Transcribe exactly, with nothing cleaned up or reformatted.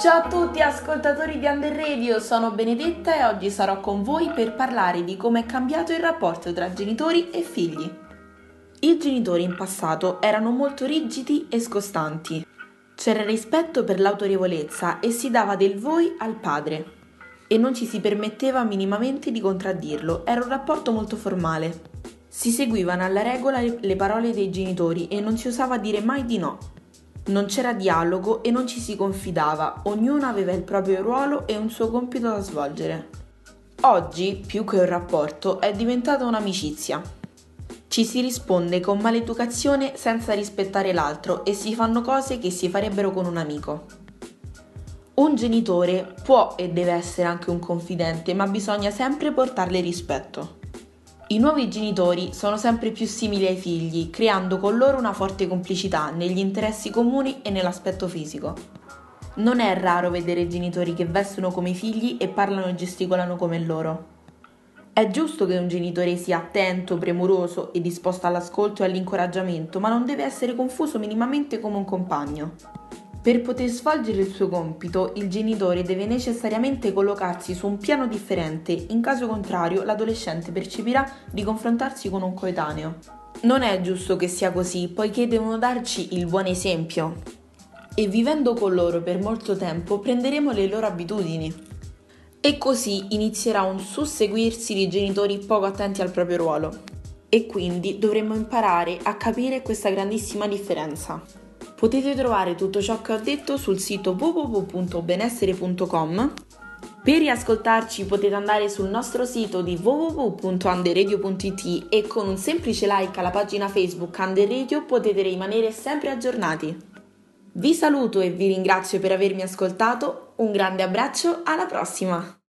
Ciao a tutti ascoltatori di Under Radio, sono Benedetta e oggi sarò con voi per parlare di come è cambiato il rapporto tra genitori e figli. I genitori in passato erano molto rigidi e scostanti. C'era rispetto per l'autorevolezza e si dava del voi al padre. E non ci si permetteva minimamente di contraddirlo, era un rapporto molto formale. Si seguivano alla regola le parole dei genitori e non si osava dire mai di no. Non c'era dialogo e non ci si confidava, ognuno aveva il proprio ruolo e un suo compito da svolgere. Oggi, più che un rapporto, è diventata un'amicizia. Ci si risponde con maleducazione senza rispettare l'altro e si fanno cose che si farebbero con un amico. Un genitore può e deve essere anche un confidente, ma bisogna sempre portarle rispetto. I nuovi genitori sono sempre più simili ai figli, creando con loro una forte complicità negli interessi comuni e nell'aspetto fisico. Non è raro vedere genitori che vestono come i figli e parlano e gesticolano come loro. È giusto che un genitore sia attento, premuroso e disposto all'ascolto e all'incoraggiamento, ma non deve essere confuso minimamente come un compagno. Per poter svolgere il suo compito, il genitore deve necessariamente collocarsi su un piano differente, in caso contrario l'adolescente percepirà di confrontarsi con un coetaneo. Non è giusto che sia così, poiché devono darci il buon esempio. E vivendo con loro per molto tempo prenderemo le loro abitudini. E così inizierà un susseguirsi di genitori poco attenti al proprio ruolo. E quindi dovremmo imparare a capire questa grandissima differenza. Potete trovare tutto ciò che ho detto sul sito w w w punto benessere punto com. Per riascoltarci potete andare sul nostro sito di w w w punto underradio punto i t e con un semplice like alla pagina Facebook Under Radio potete rimanere sempre aggiornati. Vi saluto e vi ringrazio per avermi ascoltato, un grande abbraccio, alla prossima!